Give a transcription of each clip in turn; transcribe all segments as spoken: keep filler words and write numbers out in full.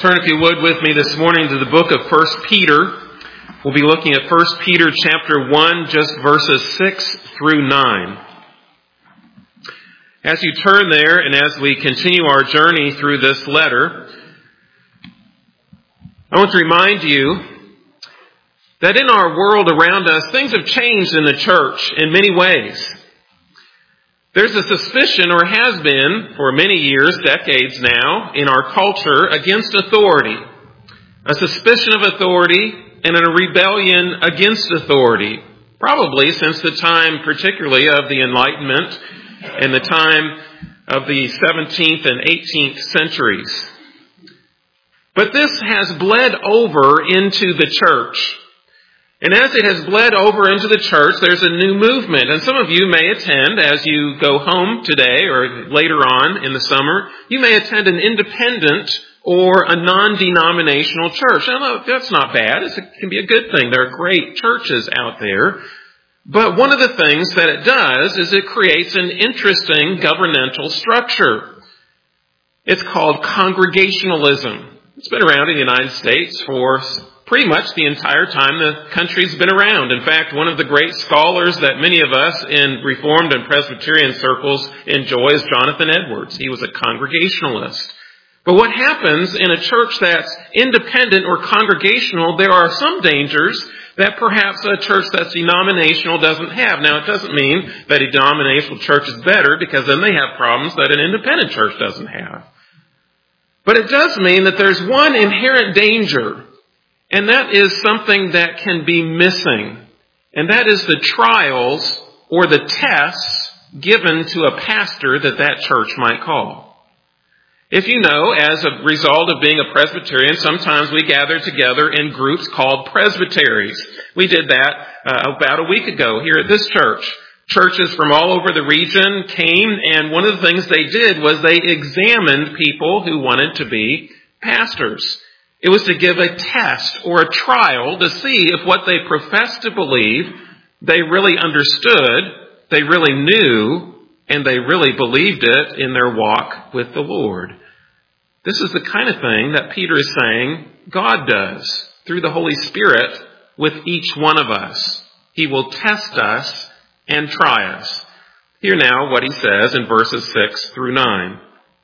Turn, if you would, with me this morning to the book of First Peter. We'll be looking at First Peter chapter one, just verses six through nine. As you turn there, and as we continue our journey through this letter, I want to remind you that in our world around us, things have changed in the church in many ways. There's a suspicion, or has been for many years, decades now, in our culture against authority. A suspicion of authority and a rebellion against authority. Probably since the time, particularly, of the Enlightenment and the time of the seventeenth and eighteenth centuries. But this has bled over into the church. And as it has bled over into the church, there's a new movement. And some of you may attend, as you go home today or later on in the summer, you may attend an independent or a non-denominational church. Now, that's not bad. It can be a good thing. There are great churches out there. But one of the things that it does is it creates an interesting governmental structure. It's called Congregationalism. It's been around in the United States for pretty much the entire time the country's been around. In fact, one of the great scholars that many of us in Reformed and Presbyterian circles enjoy is Jonathan Edwards. He was a Congregationalist. But what happens in a church that's independent or congregational, there are some dangers that perhaps a church that's denominational doesn't have. Now, it doesn't mean that a denominational church is better, because then they have problems that an independent church doesn't have. But it does mean that there's one inherent danger, and that is something that can be missing. And that is the trials or the tests given to a pastor that that church might call. If you know, as a result of being a Presbyterian, sometimes we gather together in groups called presbyteries. We did that uh, about a week ago here at this church. Churches from all over the region came, and one of the things they did was they examined people who wanted to be pastors. It was to give a test or a trial to see if what they professed to believe, they really understood, they really knew, and they really believed it in their walk with the Lord. This is the kind of thing that Peter is saying God does through the Holy Spirit with each one of us. He will test us and try us. Hear now what he says in verses six through nine.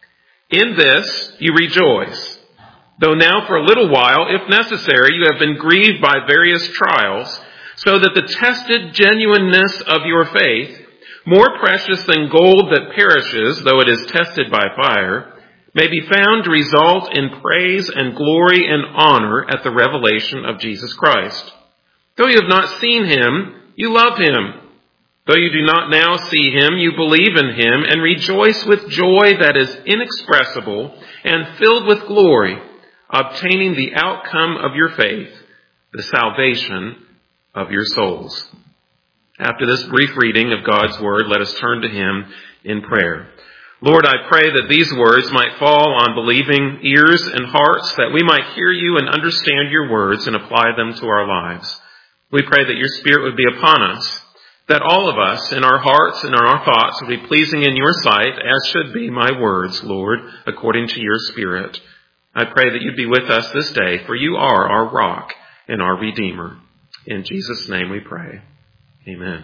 In this you rejoice, though now for a little while, if necessary, you have been grieved by various trials, so that the tested genuineness of your faith, more precious than gold that perishes, though it is tested by fire, may be found to result in praise and glory and honor at the revelation of Jesus Christ. Though you have not seen him, you love him. Though you do not now see him, you believe in him and rejoice with joy that is inexpressible and filled with glory, obtaining the outcome of your faith, the salvation of your souls. After this brief reading of God's word, let us turn to him in prayer. Lord, I pray that these words might fall on believing ears and hearts, that we might hear you and understand your words and apply them to our lives. We pray that your Spirit would be upon us, that all of us in our hearts and in our thoughts would be pleasing in your sight, as should be my words, Lord, according to your Spirit. I pray that you'd be with us this day, for you are our rock and our Redeemer. In Jesus' name we pray. Amen.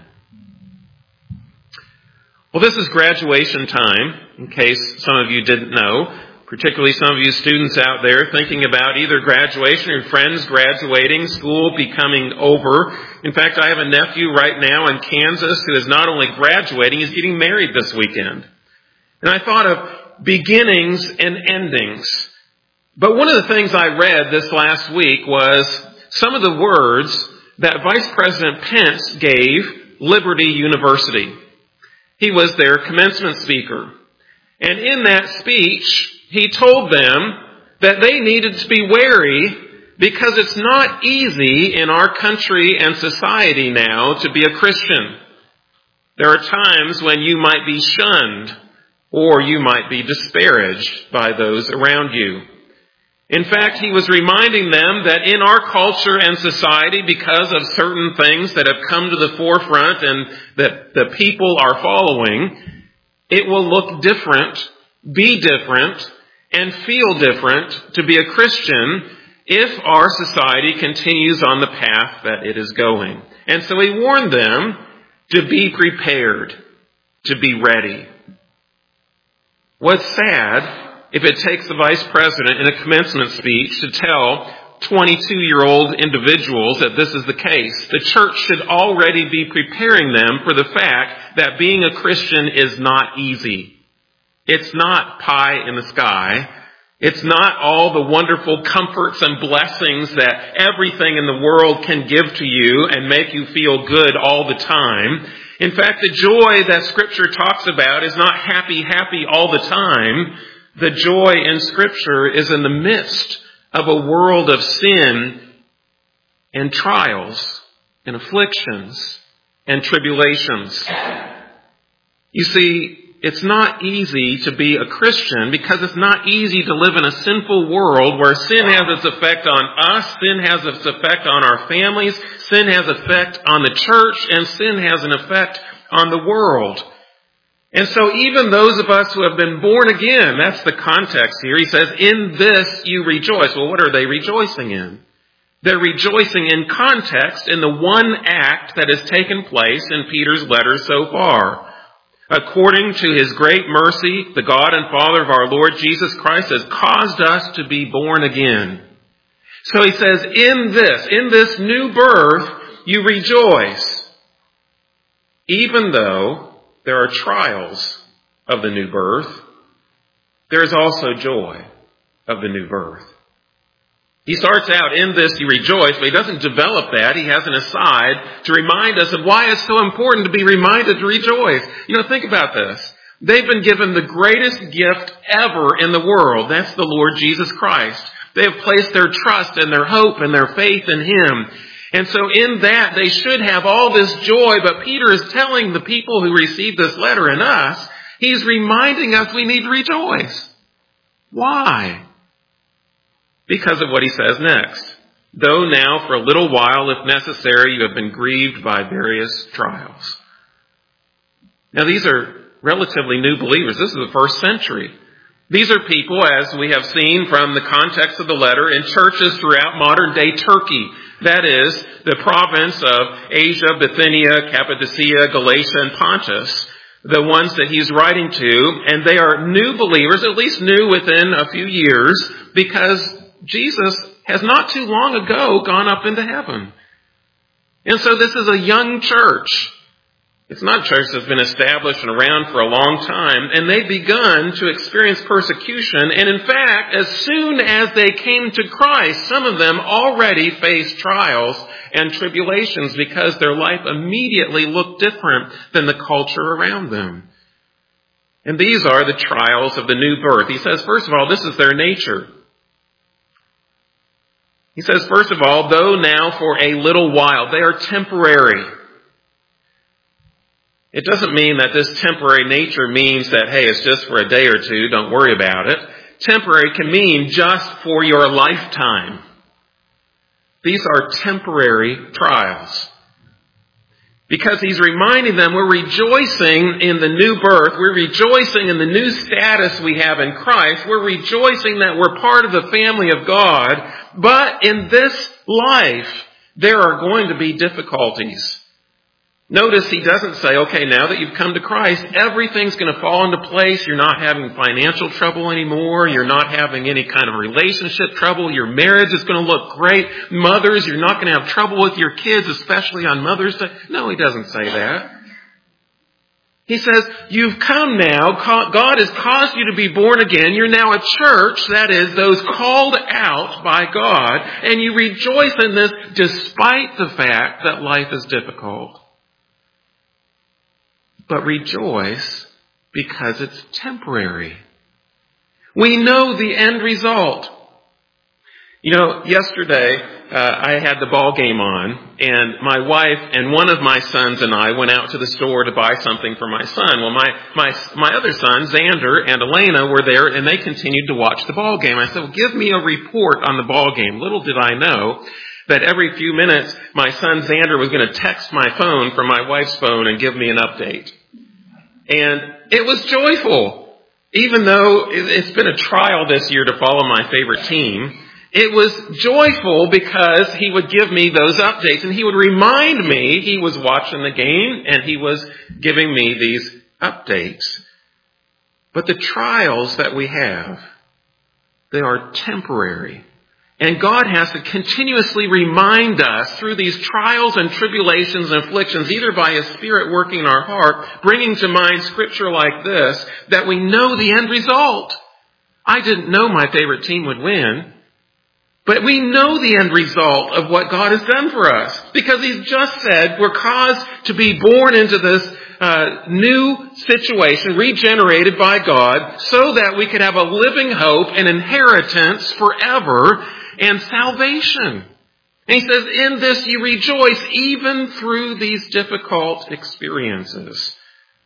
Well, this is graduation time, in case some of you didn't know, particularly some of you students out there thinking about either graduation or friends graduating, school becoming over. In fact, I have a nephew right now in Kansas who is not only graduating, he's getting married this weekend. And I thought of beginnings and endings. But one of the things I read this last week was some of the words that Vice President Pence gave Liberty University. He was their commencement speaker. And in that speech, he told them that they needed to be wary, because it's not easy in our country and society now to be a Christian. There are times when you might be shunned or you might be disparaged by those around you. In fact, he was reminding them that in our culture and society, because of certain things that have come to the forefront and that the people are following, it will look different, be different, and feel different to be a Christian if our society continues on the path that it is going. And so he warned them to be prepared, to be ready. What's sad, if it takes the vice president in a commencement speech to tell twenty-two-year-old individuals that this is the case, the church should already be preparing them for the fact that being a Christian is not easy. It's not pie in the sky. It's not all the wonderful comforts and blessings that everything in the world can give to you and make you feel good all the time. In fact, the joy that Scripture talks about is not happy, happy all the time. The joy in Scripture is in the midst of a world of sin and trials and afflictions and tribulations. You see, it's not easy to be a Christian because it's not easy to live in a sinful world where sin has its effect on us, sin has its effect on our families, sin has effect on the church, and sin has an effect on the world. And so even those of us who have been born again, that's the context here. He says, in this you rejoice. Well, what are they rejoicing in? They're rejoicing in context in the one act that has taken place in Peter's letter so far. According to his great mercy, the God and Father of our Lord Jesus Christ has caused us to be born again. So he says, in this, in this new birth, you rejoice, even though there are trials of the new birth, there is also joy of the new birth. He starts out, in this you rejoice, but he doesn't develop that. He has an aside to remind us of why it's so important to be reminded to rejoice. You know, think about this. They've been given the greatest gift ever in the world. That's the Lord Jesus Christ. They have placed their trust and their hope and their faith in Him. And so in that, they should have all this joy, but Peter is telling the people who received this letter and us, he's reminding us we need to rejoice. Why? Because of what he says next. Though now for a little while, if necessary, you have been grieved by various trials. Now these are relatively new believers. This is the first century. These are people, as we have seen from the context of the letter, in churches throughout modern day Turkey. That is, the province of Asia, Bithynia, Cappadocia, Galatia, and Pontus. The ones that he's writing to. And they are new believers, at least new within a few years, because Jesus has not too long ago gone up into heaven. And so this is a young church. It's not a church that's been established and around for a long time. And they've begun to experience persecution. And in fact, as soon as they came to Christ, some of them already faced trials and tribulations because their life immediately looked different than the culture around them. And these are the trials of the new birth. He says, first of all, this is their nature. He says, first of all, though now for a little while, they are temporary. It doesn't mean that this temporary nature means that, hey, it's just for a day or two, don't worry about it. Temporary can mean just for your lifetime. These are temporary trials. Because he's reminding them we're rejoicing in the new birth. We're rejoicing in the new status we have in Christ. We're rejoicing that we're part of the family of God. But in this life, there are going to be difficulties. Notice he doesn't say, okay, now that you've come to Christ, everything's going to fall into place. You're not having financial trouble anymore. You're not having any kind of relationship trouble. Your marriage is going to look great. Mothers, you're not going to have trouble with your kids, especially on Mother's Day. No, he doesn't say that. He says, you've come now. God has caused you to be born again. You're now a church, that is, those called out by God. And you rejoice in this despite the fact that life is difficult. But rejoice because it's temporary. We know the end result. You know, yesterday uh, I had the ball game on, and my wife and one of my sons and I went out to the store to buy something for my son. Well, my my my other son, Xander, and Elena were there, and they continued to watch the ball game. I said, well, give me a report on the ball game. Little did I know that every few minutes, my son Xander was going to text my phone from my wife's phone and give me an update. And it was joyful. Even though it's been a trial this year to follow my favorite team, it was joyful because he would give me those updates and he would remind me he was watching the game and he was giving me these updates. But the trials that we have, they are temporary. And God has to continuously remind us through these trials and tribulations and afflictions, either by His Spirit working in our heart, bringing to mind scripture like this, that we know the end result. I didn't know my favorite team would win, but we know the end result of what God has done for us. Because He's just said we're caused to be born into this uh, new situation, regenerated by God, so that we could have a living hope and inheritance forever and salvation. And He says, in this you rejoice even through these difficult experiences.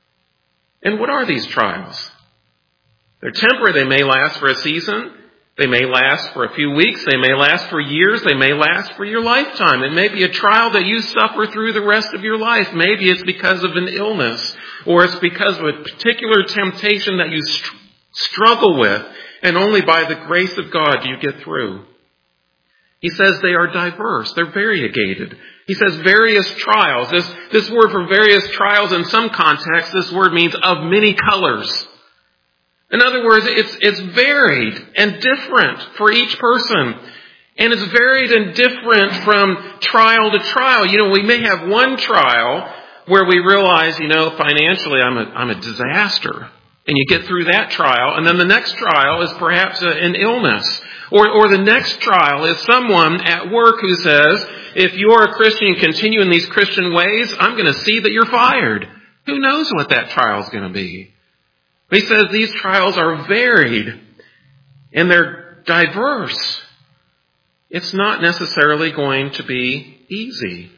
And what are these trials? They're temporary. They may last for a season. They may last for a few weeks. They may last for years. They may last for your lifetime. It may be a trial that you suffer through the rest of your life. Maybe it's because of an illness, or it's because of a particular temptation that you str- struggle with, and only by the grace of God do you get through. He says they are diverse. They're variegated. He says various trials. This, this word for various trials, in some contexts, this word means of many colors. In other words, it's, it's varied and different for each person. And it's varied and different from trial to trial. You know, we may have one trial where we realize, you know, financially I'm a, I'm a disaster. And you get through that trial. And then the next trial is perhaps a, an illness. Or, or the next trial is someone at work who says, if you're a Christian and continue in these Christian ways, I'm going to see that you're fired. Who knows what that trial is going to be? He says these trials are varied and they're diverse. It's not necessarily going to be easy.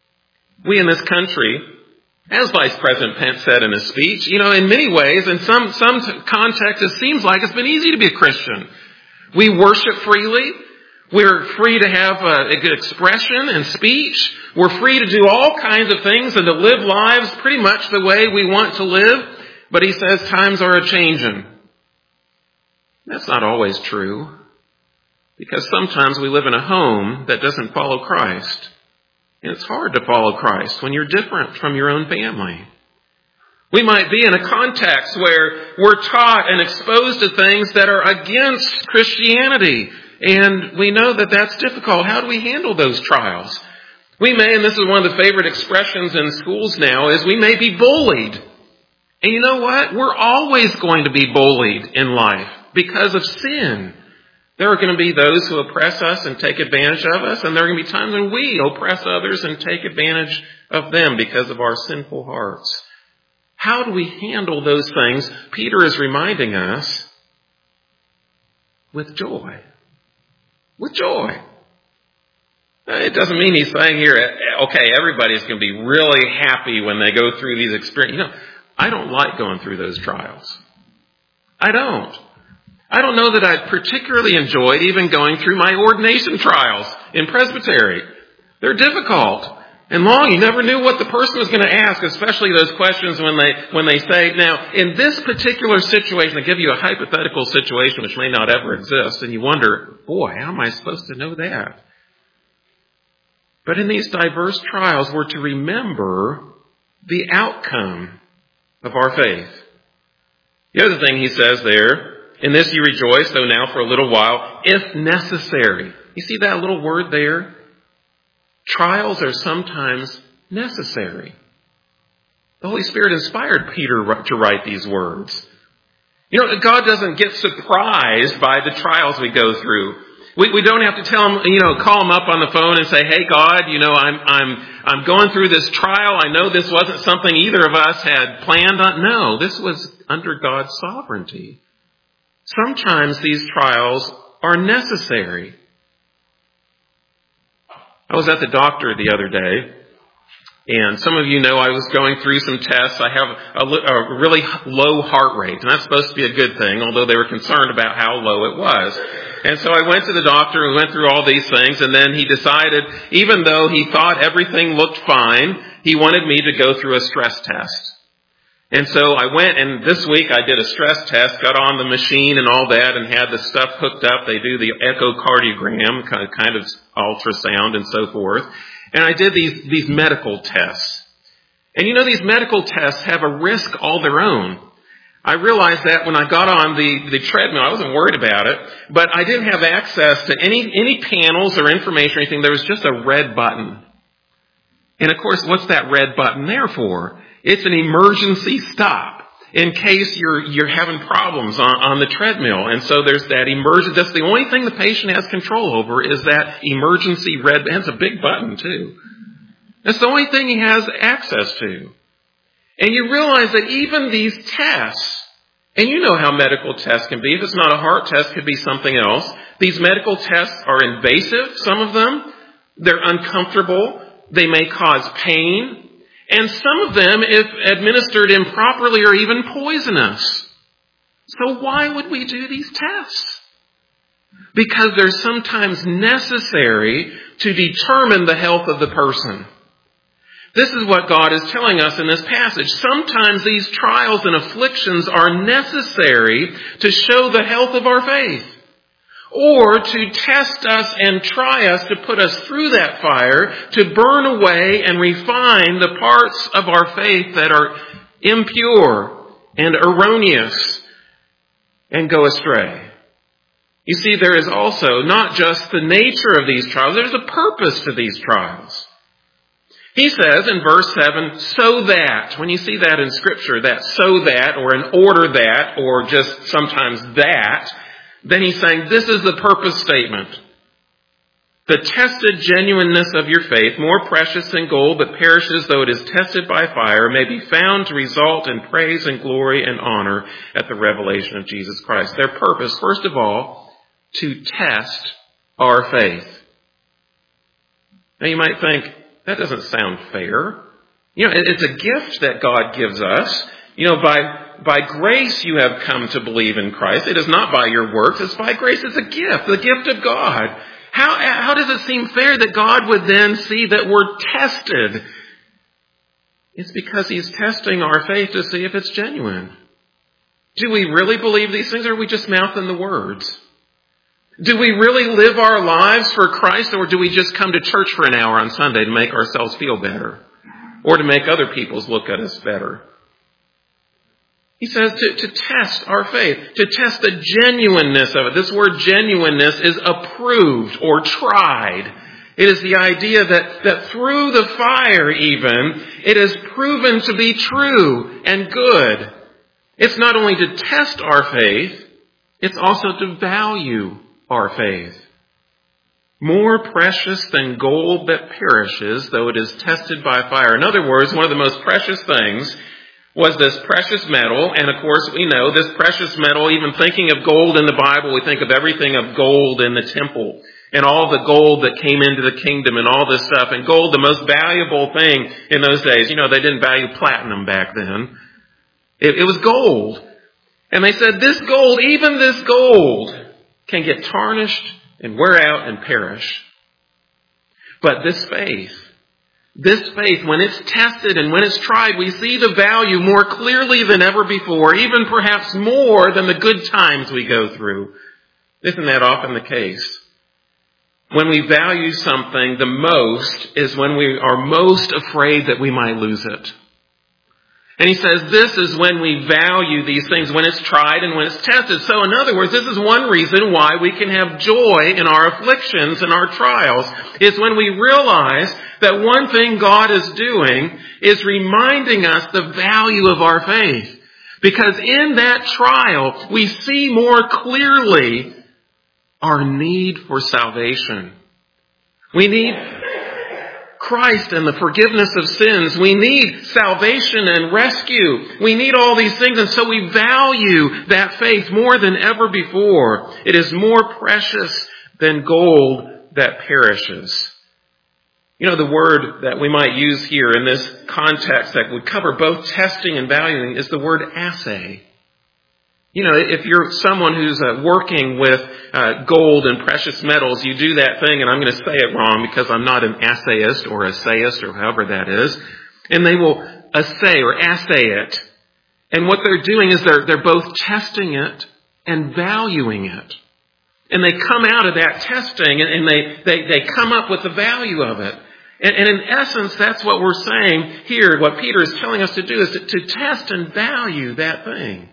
We in this country, as Vice President Pence said in his speech, you know, in many ways, in some, some contexts, it seems like it's been easy to be a Christian. We worship freely. We're free to have a, a good expression and speech. We're free to do all kinds of things and to live lives pretty much the way we want to live. But he says times are a-changing. That's not always true. Because sometimes we live in a home that doesn't follow Christ. And it's hard to follow Christ when you're different from your own family. We might be in a context where we're taught and exposed to things that are against Christianity. And we know that that's difficult. How do we handle those trials? We may, and this is one of the favorite expressions in schools now, is we may be bullied. And you know what? We're always going to be bullied in life because of sin. There are going to be those who oppress us and take advantage of us, and there are going to be times when we oppress others and take advantage of them because of our sinful hearts. How do we handle those things? Peter is reminding us with joy. With joy. It doesn't mean he's saying here, okay, everybody's going to be really happy when they go through these experiences. You know, I don't like going through those trials. I don't. I don't know that I particularly enjoyed even going through my ordination trials in presbytery. They're difficult and long. You never knew what the person was going to ask, especially those questions when they when they say, now, in this particular situation, they give you a hypothetical situation which may not ever exist, and you wonder, boy, how am I supposed to know that? But in these diverse trials, we're to remember the outcome of our faith. The other thing he says there, in this you rejoice, though now for a little while, if necessary. You see that little word there? Trials are sometimes necessary. The Holy Spirit inspired Peter to write these words. You know, God doesn't get surprised by the trials we go through. We, we don't have to tell him, you know, call him up on the phone and say, hey, God, you know, I'm, I'm, I'm going through this trial. I know this wasn't something either of us had planned on. No, this was under God's sovereignty. Sometimes these trials are necessary. I was at the doctor the other day, and some of you know I was going through some tests. I have a, a really low heart rate, and that's supposed to be a good thing, although they were concerned about how low it was. And so I went to the doctor and went through all these things, and then he decided, even though he thought everything looked fine, he wanted me to go through a stress test. And so I went, and this week I did a stress test, got on the machine and all that, and had the stuff hooked up. They do the echocardiogram, kind of, kind of ultrasound and so forth. And I did these, these medical tests. And you know, these medical tests have a risk all their own. I realized that when I got on the, the treadmill. I wasn't worried about it, but I didn't have access to any, any panels or information or anything. There was just a red button. And of course, what's that red button there for? It's an emergency stop in case you're you're having problems on, on the treadmill. And so there's that emergency. That's the only thing the patient has control over is that emergency red button. It's a big button too. That's the only thing he has access to. And you realize that even these tests, and you know how medical tests can be. If it's not a heart test, it could be something else. These medical tests are invasive, some of them. They're uncomfortable. They may cause pain. And some of them, if administered improperly, are even poisonous. So why would we do these tests? Because they're sometimes necessary to determine the health of the person. This is what God is telling us in this passage. Sometimes these trials and afflictions are necessary to show the health of our faith, or to test us and try us, to put us through that fire, to burn away and refine the parts of our faith that are impure and erroneous and go astray. You see, there is also not just the nature of these trials, there's a purpose to these trials. He says in verse seven, so that, when you see that in Scripture, that so that, or in order that, or just sometimes that, then he's saying this is the purpose statement. The tested genuineness of your faith, more precious than gold that perishes though it is tested by fire, may be found to result in praise and glory and honor at the revelation of Jesus Christ. Their purpose, first of all, to test our faith. Now you might think, that doesn't sound fair. You know, it's a gift that God gives us. You know, by, by grace you have come to believe in Christ. It is not by your works. It's by grace. It's a gift, the gift of God. How, how does it seem fair that God would then see that we're tested? It's because He's testing our faith to see if it's genuine. Do we really believe these things, or are we just mouthing the words? Do we really live our lives for Christ, or do we just come to church for an hour on Sunday to make ourselves feel better, or to make other people's look at us better? He says to, to test our faith, to test the genuineness of it. This word genuineness is approved or tried. It is the idea that, that through the fire even, it is proven to be true and good. It's not only to test our faith, it's also to value our faith. More precious than gold that perishes, though it is tested by fire. In other words, one of the most precious things was this precious metal. And of course, we know this precious metal, even thinking of gold in the Bible, we think of everything of gold in the temple and all the gold that came into the kingdom and all this stuff. And gold, the most valuable thing in those days. You know, they didn't value platinum back then. It, it was gold. And they said, this gold, even this gold, can get tarnished and wear out and perish. But this faith, this faith, when it's tested and when it's tried, we see the value more clearly than ever before, even perhaps more than the good times we go through. Isn't that often the case? When we value something the most is when we are most afraid that we might lose it. And he says this is when we value these things, when it's tried and when it's tested. So in other words, this is one reason why we can have joy in our afflictions and our trials, is when we realize that one thing God is doing is reminding us the value of our faith. Because in that trial, we see more clearly our need for salvation. We need Christ and the forgiveness of sins. We need salvation and rescue. We need all these things, and so we value that faith more than ever before. It is more precious than gold that perishes. You know, the word that we might use here in this context that would cover both testing and valuing is the word assay. You know, if you're someone who's uh, working with uh, gold and precious metals, you do that thing, and I'm going to say it wrong because I'm not an assayist or essayist or however that is, and they will assay or assay it. And what they're doing is they're, they're both testing it and valuing it. And they come out of that testing and, and they, they, they come up with the value of it. And, and in essence, that's what we're saying here. What Peter is telling us to do is to, to test and value that thing.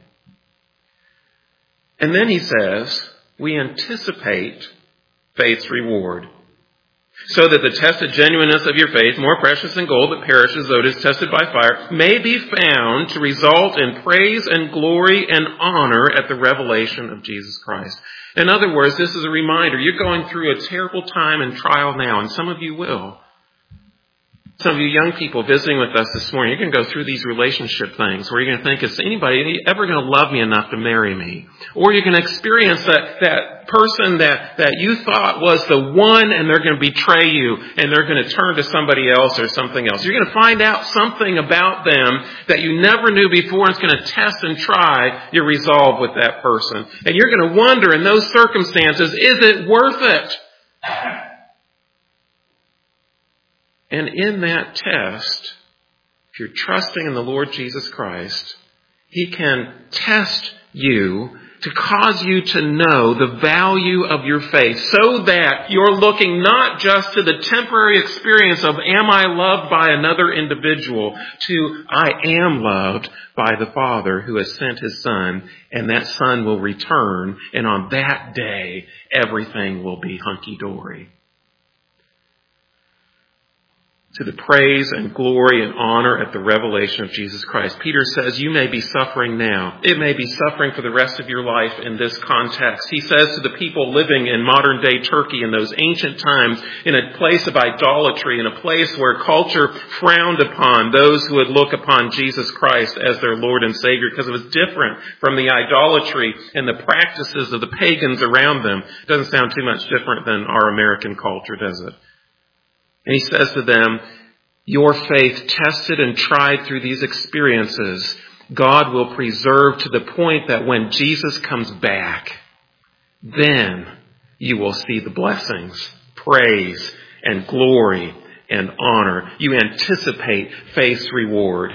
And then he says, we anticipate faith's reward. So that the tested genuineness of your faith, more precious than gold that perishes though it is tested by fire, may be found to result in praise and glory and honor at the revelation of Jesus Christ. In other words, this is a reminder. You're going through a terrible time and trial now, and some of you will. Some of you young people visiting with us this morning, you're going to go through these relationship things where you're going to think, is anybody ever going to love me enough to marry me? Or you're going to experience that, that person that, that you thought was the one, and they're going to betray you and they're going to turn to somebody else or something else. You're going to find out something about them that you never knew before, and it's going to test and try your resolve with that person. And you're going to wonder in those circumstances, is it worth it? And in that test, if you're trusting in the Lord Jesus Christ, He can test you to cause you to know the value of your faith so that you're looking not just to the temporary experience of am I loved by another individual to I am loved by the Father who has sent His Son, and that Son will return, and on that day everything will be hunky-dory. To the praise and glory and honor at the revelation of Jesus Christ. Peter says, you may be suffering now. It may be suffering for the rest of your life in this context. He says to the people living in modern day Turkey in those ancient times, in a place of idolatry, in a place where culture frowned upon those who would look upon Jesus Christ as their Lord and Savior, because it was different from the idolatry and the practices of the pagans around them. It doesn't sound too much different than our American culture, does it? And he says to them, your faith tested and tried through these experiences, God will preserve to the point that when Jesus comes back, then you will see the blessings, praise, and glory and honor. You anticipate faith's reward.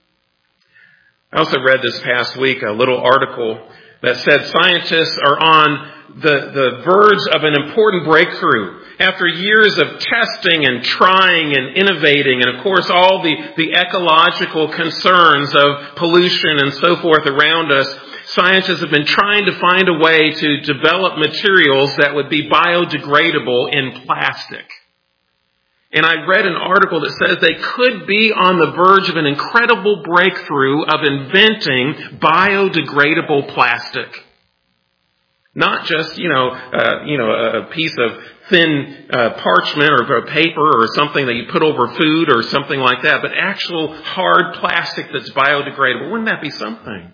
I also read this past week a little article that said scientists are on the, the verge of an important breakthrough. After years of testing and trying and innovating, and of course all the, the ecological concerns of pollution and so forth around us, scientists have been trying to find a way to develop materials that would be biodegradable in plastic. And I read an article that says they could be on the verge of an incredible breakthrough of inventing biodegradable plastic. Not just, you know, uh, you know, a piece of thin uh, parchment or paper or something that you put over food or something like that, but actual hard plastic that's biodegradable. Wouldn't that be something?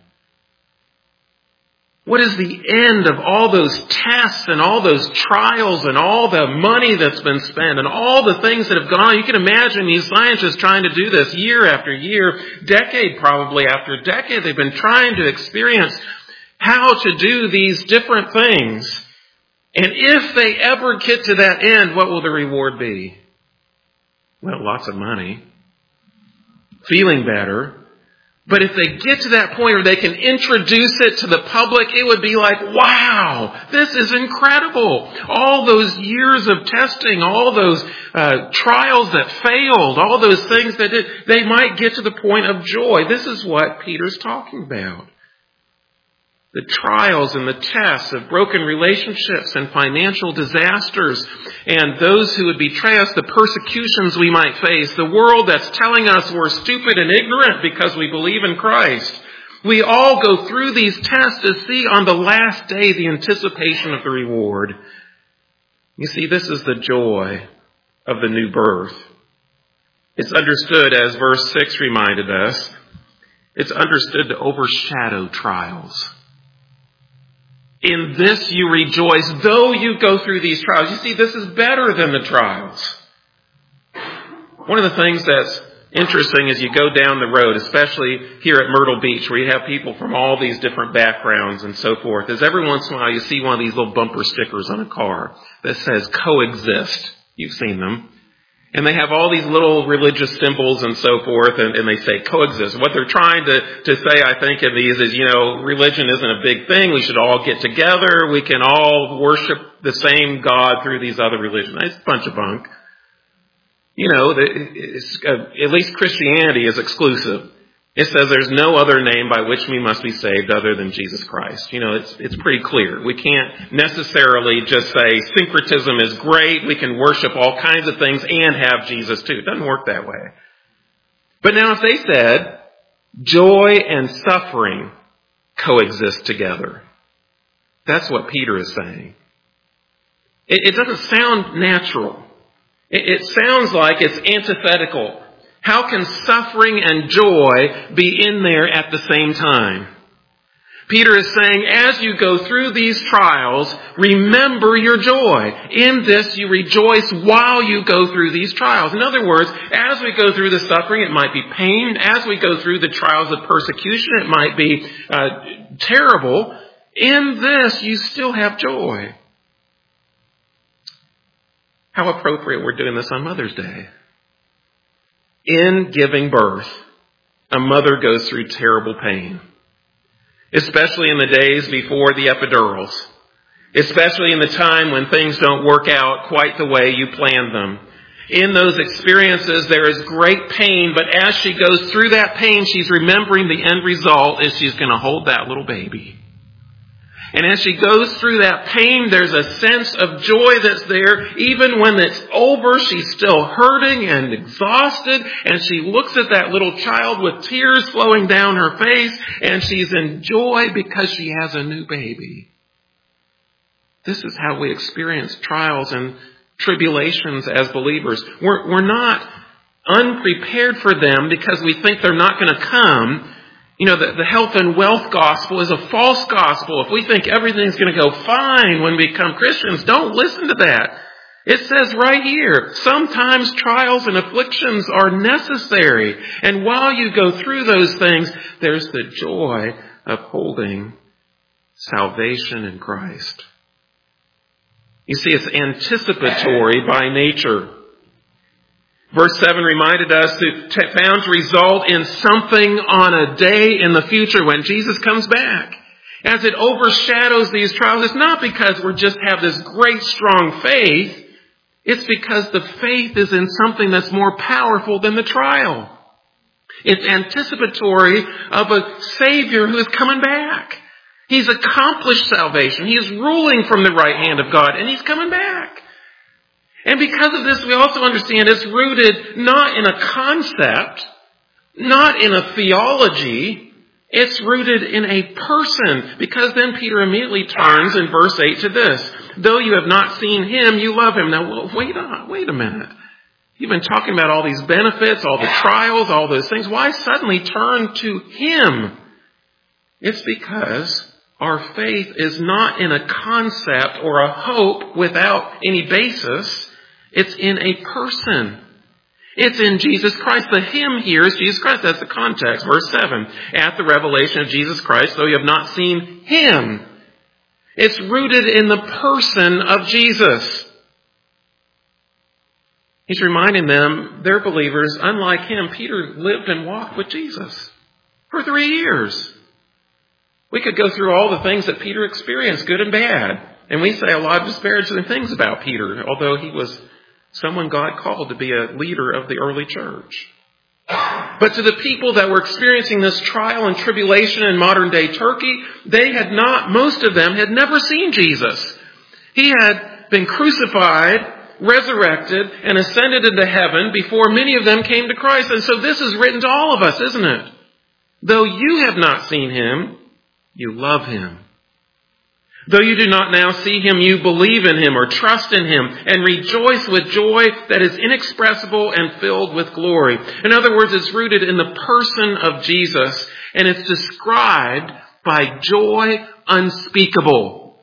What is the end of all those tests and all those trials and all the money that's been spent and all the things that have gone on? You can imagine these scientists trying to do this year after year, decade probably after decade. They've been trying to experience how to do these different things. And if they ever get to that end, what will the reward be? Well, lots of money. Feeling better. But if they get to that point where they can introduce it to the public, it would be like, wow, this is incredible. All those years of testing, all those uh, trials that failed, all those things that did, they might get to the point of joy. This is what Peter's talking about. The trials and the tests of broken relationships and financial disasters and those who would betray us, the persecutions we might face, the world that's telling us we're stupid and ignorant because we believe in Christ. We all go through these tests to see on the last day the anticipation of the reward. You see, this is the joy of the new birth. It's understood, as verse six reminded us, it's understood to overshadow trials. In this you rejoice, though you go through these trials. You see, this is better than the trials. One of the things that's interesting as you go down the road, especially here at Myrtle Beach, where you have people from all these different backgrounds and so forth, is every once in a while you see one of these little bumper stickers on a car that says coexist. You've seen them. And they have all these little religious symbols and so forth, and, and they say coexist. What they're trying to, to say, I think, in these is, you know, religion isn't a big thing. We should all get together. We can all worship the same God through these other religions. It's a bunch of bunk. You know, it's, uh, at least Christianity is exclusive. It says there's no other name by which we must be saved other than Jesus Christ. You know, it's it's pretty clear. We can't necessarily just say syncretism is great. We can worship all kinds of things and have Jesus too. It doesn't work that way. But now if they said joy and suffering coexist together, that's what Peter is saying. It, it doesn't sound natural. It, it sounds like it's antithetical. How can suffering and joy be in there at the same time? Peter is saying, as you go through these trials, remember your joy. In this, you rejoice while you go through these trials. In other words, as we go through the suffering, it might be pain. As we go through the trials of persecution, it might be uh, terrible. In this, you still have joy. How appropriate we're doing this on Mother's Day. In giving birth, a mother goes through terrible pain, especially in the days before the epidurals, especially in the time when things don't work out quite the way you planned them. In those experiences, there is great pain, but as she goes through that pain, she's remembering the end result is she's going to hold that little baby. And as she goes through that pain, there's a sense of joy that's there. Even when it's over, she's still hurting and exhausted. And she looks at that little child with tears flowing down her face. And she's in joy because she has a new baby. This is how we experience trials and tribulations as believers. We're, we're not unprepared for them because we think they're not going to come. You know, the, the health and wealth gospel is a false gospel. If we think everything's going to go fine when we become Christians, don't listen to that. It says right here, sometimes trials and afflictions are necessary. And while you go through those things, there's the joy of holding salvation in Christ. You see, it's anticipatory by nature. Verse seven reminded us that found to result in something on a day in the future when Jesus comes back. As it overshadows these trials, it's not because we just have this great strong faith. It's because the faith is in something that's more powerful than the trial. It's anticipatory of a Savior who is coming back. He's accomplished salvation. He is ruling from the right hand of God, and He's coming back. And because of this, we also understand it's rooted not in a concept, not in a theology. It's rooted in a person. Because then Peter immediately turns in verse eight to this. Though you have not seen Him, you love Him. Now, well, wait on, wait a minute. You've been talking about all these benefits, all the trials, all those things. Why suddenly turn to Him? It's because our faith is not in a concept or a hope without any basis. It's in a person. It's in Jesus Christ. The Him here is Jesus Christ. That's the context. Verse seven. At the revelation of Jesus Christ, though you have not seen Him. It's rooted in the person of Jesus. He's reminding them, they're believers. Unlike him, Peter lived and walked with Jesus for three years. We could go through all the things that Peter experienced, good and bad. And we say a lot of disparaging things about Peter, although he was someone God called to be a leader of the early church. But to the people that were experiencing this trial and tribulation in modern day Turkey, they had not, most of them had never seen Jesus. He had been crucified, resurrected, and ascended into heaven before many of them came to Christ. And so this is written to all of us, isn't it? Though you have not seen Him, you love Him. Though you do not now see Him, you believe in Him or trust in Him and rejoice with joy that is inexpressible and filled with glory. In other words, it's rooted in the person of Jesus, and it's described by joy unspeakable.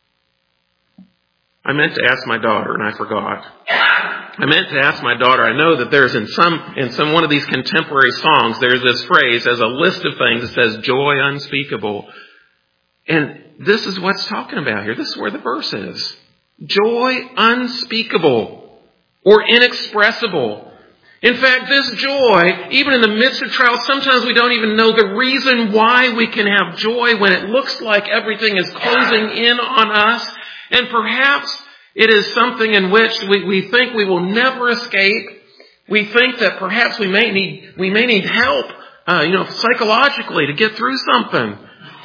I meant to ask my daughter, and I forgot. I meant to ask my daughter, I know that there's in some, in some one of these contemporary songs, there's this phrase as a list of things that says joy unspeakable. And this is what's talking about here. This is where the verse is. Joy unspeakable. or inexpressible. In fact, this joy, even in the midst of trials, sometimes we don't even know the reason why we can have joy when it looks like everything is closing in on us. And perhaps it is something in which we, we think we will never escape. We think that perhaps we may need, we may need help, uh, you know, psychologically to get through something.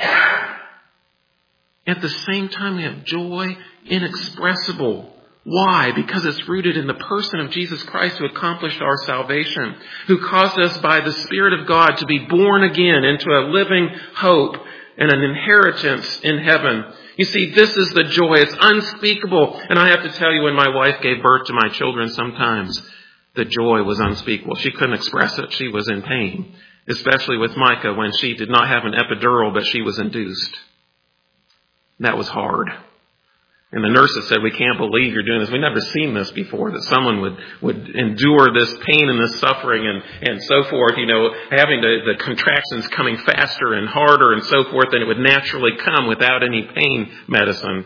At the same time, we have joy inexpressible. Why? Because it's rooted in the person of Jesus Christ who accomplished our salvation, who caused us by the Spirit of God to be born again into a living hope and an inheritance in heaven. You see, this is the joy. It's unspeakable. And I have to tell you, when my wife gave birth to my children, sometimes the joy was unspeakable. She couldn't express it. She was in pain, especially with Micah when she did not have an epidural, but she was induced. That was hard. And the nurses said, we can't believe you're doing this. We've never seen this before, that someone would, would endure this pain and this suffering and, and so forth, you know, having the, the contractions coming faster and harder and so forth than it would naturally come without any pain medicine.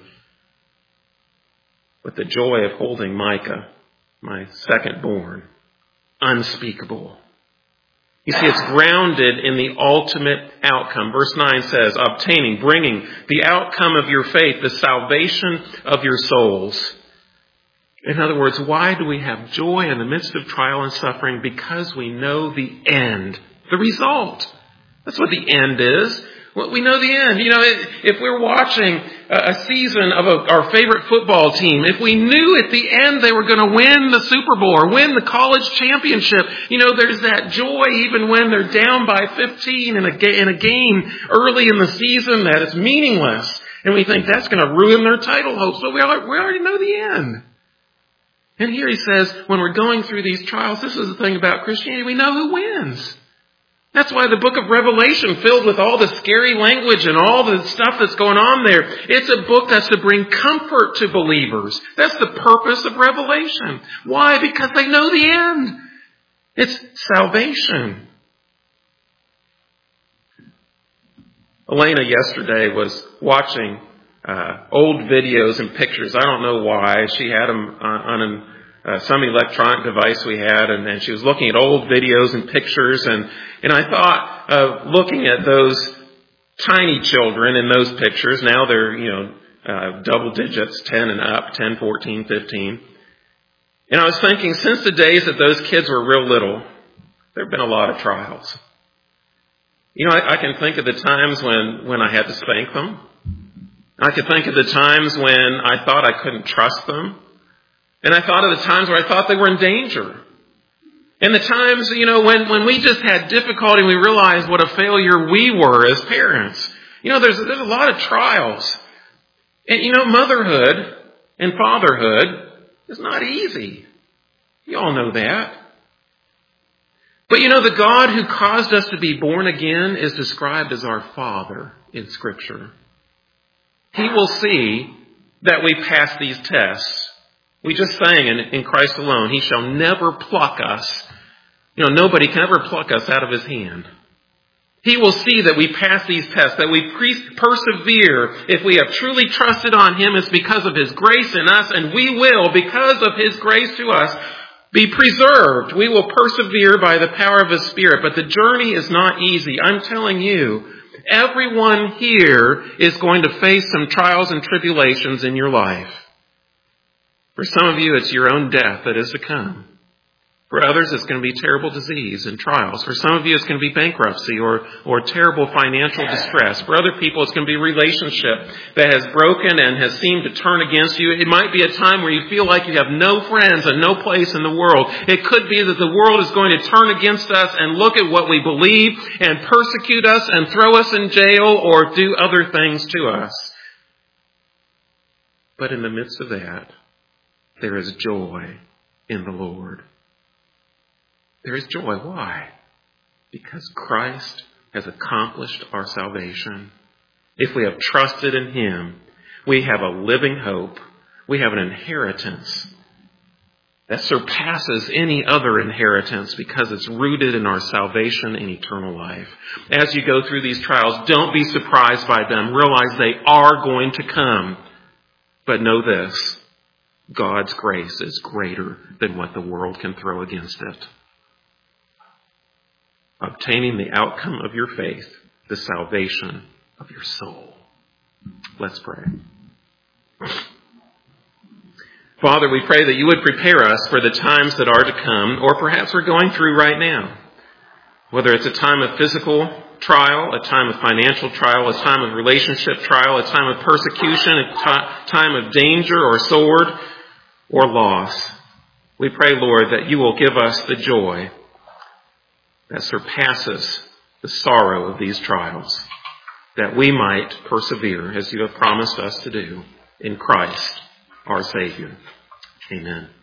But the joy of holding Micah, my second born, unspeakable. You see, it's grounded in the ultimate outcome. Verse nine says, obtaining, bringing the outcome of your faith, the salvation of your souls. In other words, why do we have joy in the midst of trial and suffering? Because we know the end, the result. That's what the end is. Well, we know the end. You know, if we're watching a season of a, our favorite football team, if we knew at the end they were going to win the Super Bowl or win the college championship, you know, there's that joy even when they're down by fifteen in a, in a game early in the season that is meaningless. And we think that's going to ruin their title hopes. But we already know the end. And here he says, when we're going through these trials, this is the thing about Christianity, we know who wins. That's why the book of Revelation, filled with all the scary language and all the stuff that's going on there, it's a book that's to bring comfort to believers. That's the purpose of Revelation. Why? Because they know the end. It's salvation. Elena yesterday was watching uh, old videos and pictures. I don't know why. She had them on, on an Uh, some electronic device we had, and, and she was looking at old videos and pictures, and, and I thought of looking at those tiny children in those pictures. Now they're, you know, uh, double digits, ten and up, ten, fourteen, fifteen. And I was thinking, since the days that those kids were real little, there have been a lot of trials. You know, I, I can think of the times when, when I had to spank them. I could think of the times when I thought I couldn't trust them. And I thought of the times where I thought they were in danger. And the times, you know, when, when we just had difficulty and we realized what a failure we were as parents. You know, there's, there's a lot of trials. And, you know, motherhood and fatherhood is not easy. You all know that. But, you know, the God who caused us to be born again is described as our Father in Scripture. He will see that we pass these tests. We just sang in, in Christ alone, He shall never pluck us. You know, nobody can ever pluck us out of His hand. He will see that we pass these tests, that we pre- persevere. If we have truly trusted on Him, it's because of His grace in us, and we will, because of His grace to us, be preserved. We will persevere by the power of His Spirit. But the journey is not easy. I'm telling you, everyone here is going to face some trials and tribulations in your life. For some of you, it's your own death that is to come. For others, it's going to be terrible disease and trials. For some of you, it's going to be bankruptcy or, or terrible financial distress. For other people, it's going to be a relationship that has broken and has seemed to turn against you. It might be a time where you feel like you have no friends and no place in the world. It could be that the world is going to turn against us and look at what we believe and persecute us and throw us in jail or do other things to us. But in the midst of that, there is joy in the Lord. There is joy. Why? Because Christ has accomplished our salvation. If we have trusted in Him, we have a living hope. We have an inheritance that surpasses any other inheritance because it's rooted in our salvation and eternal life. As you go through these trials, don't be surprised by them. Realize they are going to come. But know this. God's grace is greater than what the world can throw against it. Obtaining the outcome of your faith, the salvation of your soul. Let's pray. Father, we pray that you would prepare us for the times that are to come, or perhaps we're going through right now. Whether it's a time of physical trial, a time of financial trial, a time of relationship trial, a time of persecution, a t- time of danger or sword or loss. We pray, Lord, that you will give us the joy that surpasses the sorrow of these trials, that we might persevere as you have promised us to do in Christ, our Savior. Amen.